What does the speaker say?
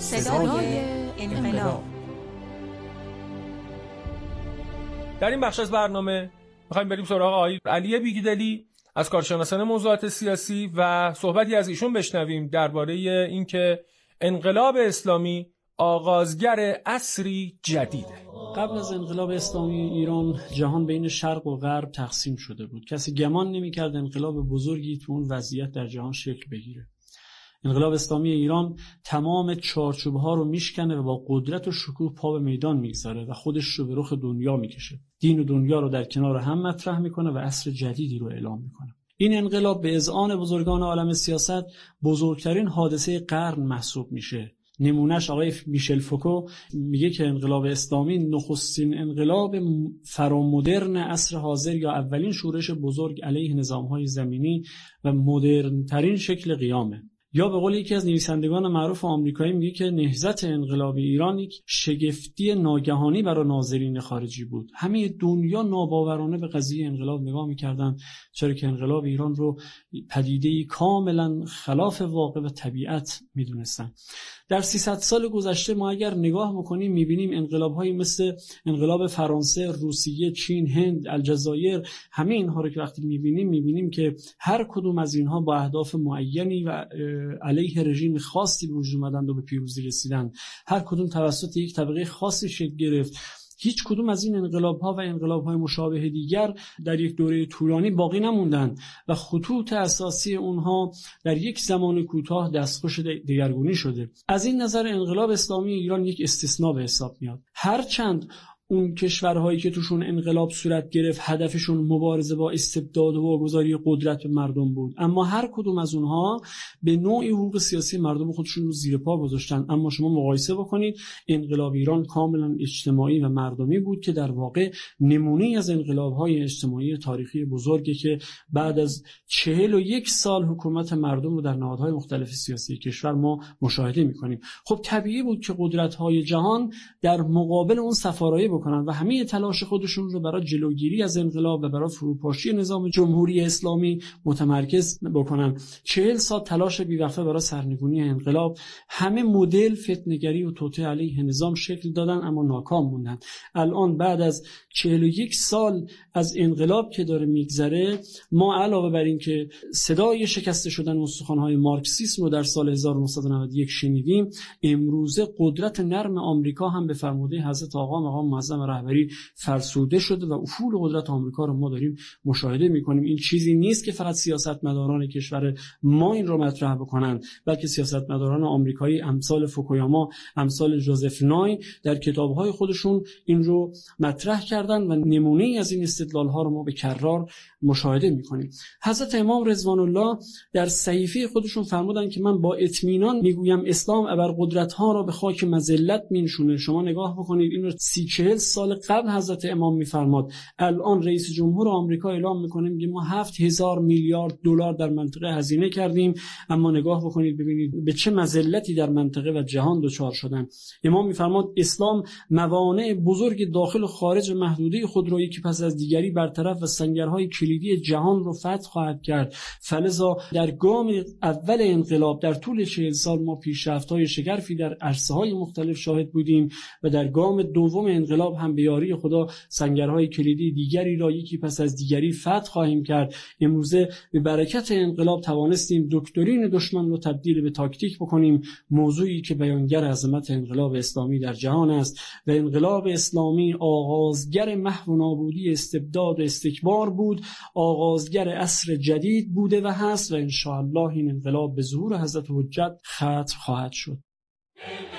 صدای انقلاب. در این بخش از برنامه می‌خوایم بریم سراغ آقای علی بیگدلی از کارشناسان موضوعات سیاسی و صحبتی از ایشون بشنویم درباره اینکه انقلاب اسلامی آغازگر عصری جدیده. قبل از انقلاب اسلامی ایران جهان بین شرق و غرب تقسیم شده بود. کسی گمان نمی‌کرد انقلاب بزرگی تو اون وضعیت در جهان شکل بگیره. انقلاب اسلامی ایران تمام چارچوب‌ها رو میشکنه و با قدرت و شکوه پا به میدان میگذاره و خودش رو به رخ دنیا میکشه. دین و دنیا رو در کنار هم مطرح میکنه و عصر جدیدی رو اعلام میکنه. این انقلاب به اذعان بزرگان عالم سیاست بزرگترین حادثه قرن محسوب میشه. نمونهش آقای میشل فوکو میگه که انقلاب اسلامی نخستین انقلاب فرامدرن عصر حاضر یا اولین شورش بزرگ علیه نظام‌های زمینی و مدرن‌ترین شکل قیامه. یا به قول یکی از نویسندگان معروف آمریکایی میگه که نهضت انقلاب ایران یک شگفتی ناگهانی برای ناظرین خارجی بود. همه دنیا ناباورانه به قضیه انقلاب نگاه میکردن، چرا که انقلاب ایران رو پدیده‌ای کاملا خلاف واقع و طبیعت میدونستن. در 300 سال گذشته ما اگر نگاه بکنیم میبینیم انقلاب‌هایی مثل انقلاب فرانسه، روسیه، چین، هند، الجزایر، همه اینها رو که وقتی میبینیم که هر کدوم از اینها با اهداف معینی و علیه رژیم خاصی به وجود اومدند و به پیروزی رسیدند. هر کدوم توسط یک طبقه خاصی شکل گرفت. هیچ کدوم از این انقلاب‌ها و انقلاب‌های مشابه دیگر در یک دوره طولانی باقی نموندند و خطوط اساسی اونها در یک زمان کوتاه دستخوش دگرگونی شده. از این نظر انقلاب اسلامی ایران یک استثناء به حساب میاد. هرچند اون کشورهایی که توشون انقلاب صورت گرفت هدفشون مبارزه با استبداد و واگذاری قدرت به مردم بود، اما هر کدوم از اونها به نوعی حقوق سیاسی مردم خودشون رو زیر پا گذاشتن. اما شما مقایسه بکنید، انقلاب ایران کاملا اجتماعی و مردمی بود که در واقع نمونه از انقلاب‌های اجتماعی تاریخی بزرگی که بعد از 41 سال حکومت مردم رو در نهادهای مختلف سیاسی کشور ما مشاهده می‌کنیم. خب طبیعی بود که قدرت‌های جهان در مقابل اون سفارایی بکنن و همه تلاش خودشون رو برای جلوگیری از انقلاب و برای فروپاشی نظام جمهوری اسلامی متمرکز بکنن. 40 سال تلاش بی‌وقفه برای سرنگونی انقلاب، همه مدل فتنه‌گری و توطئه علیه نظام شکل دادن اما ناکام موندن. الان بعد از 41 سال از انقلاب که داره میگذره، ما علاوه بر این که صدای شکسته شدن استخوان‌های مارکسیسم رو در سال 1991 شنیدیم، امروزه قدرت نرم آمریکا هم به فرموده حضرت آقا مقام معظم رهبری فرسوده شده و افول قدرت آمریکا رو ما داریم مشاهده می‌کنیم. این چیزی نیست که فقط سیاستمداران کشور ما این رو مطرح بکنن، بلکه سیاستمداران آمریکایی امثال فوکویاما، امثال جوزف نای در کتاب‌های خودشون این رو مطرح کردن و نمونه‌ای از این استدلال‌ها رو ما به کررار مشاهده می‌کنیم. حضرت امام رضوان الله در صحیفه خودشون فرمودن که من با اطمینان میگویم اسلام ابرقدرت‌ها را به خاک مذلت می‌نشونه. شما نگاه بکنید، این رو 40 سال قبل حضرت امام می‌فرماد. الان رئیس جمهور آمریکا اعلام می‌کنه که ما 7000 میلیارد دلار در منطقه هزینه کردیم، اما نگاه بکنید ببینید به چه مذلتی در منطقه و جهان دچار شدن. امام می‌فرماد اسلام موانع بزرگ داخل و خارج محدوده خود را یکی پس از دیگری برطرف و سنگرهای کلیدی جهان را فتح خواهد کرد. فلذا در گام اول انقلاب در طول 40 سال ما پیشرفت‌های شگرفی در عرصه‌های مختلف شاهد بودیم و در گام دوم انقلاب هم به یاری خدا سنگرهای کلیدی دیگری را یکی پس از دیگری فتح خواهیم کرد. امروزه به برکت انقلاب توانستیم دکترین دشمن رو تبدیل به تاکتیک بکنیم، موضوعی که بیانگر عظمت انقلاب اسلامی در جهان است و انقلاب اسلامی آغازگر محو و نابودی استبداد و استکبار بود، آغازگر عصر جدید بوده و هست و ان شاء الله این انقلاب به ظهور حضرت حجت ختم خواهد شد.